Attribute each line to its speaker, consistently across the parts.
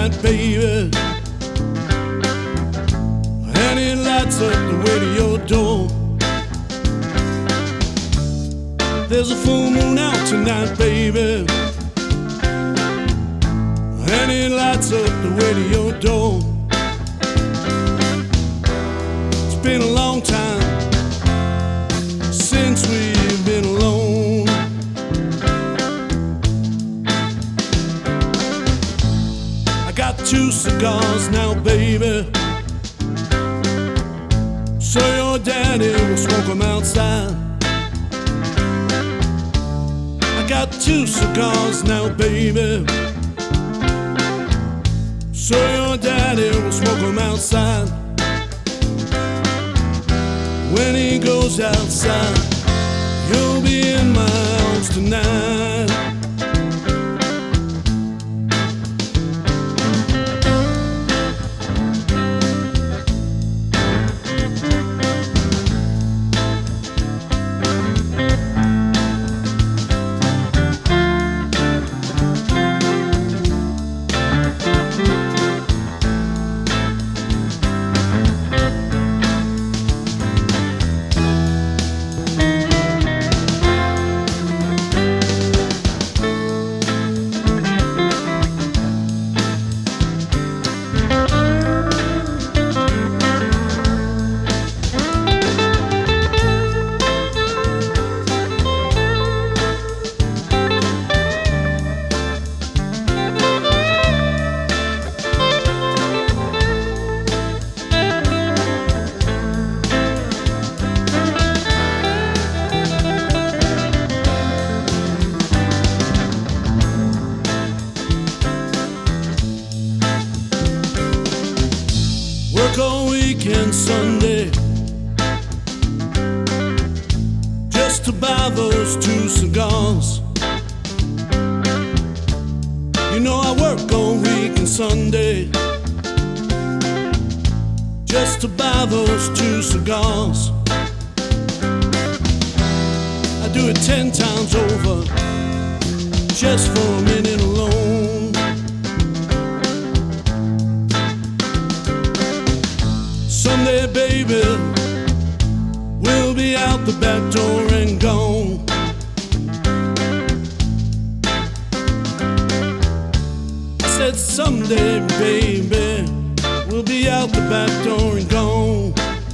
Speaker 1: tonight, baby. And it lights up the way to your door. There's a full moon out tonight, baby. And it lights up the way to your door. It's been a long time since we've been alone. I got 2 cigars now, baby, so your daddy will smoke them outside. I got 2 cigars now, baby, so your daddy will smoke them outside. When he goes outside, you'll be in my arms tonight. Work all weekend Sunday just to buy those 2 cigars. You know I work all weekend Sunday just to buy those 2 cigars. I do it 10 times over just for a minute alone. Someday, baby, we'll be out the back door and gone. I said someday, baby, we'll be out the back door and gone.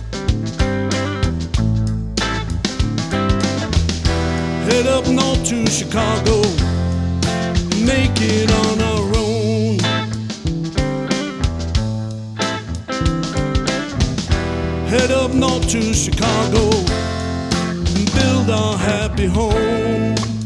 Speaker 1: Head up north to Chicago, make it on our own. Head up north to Chicago and build our happy home.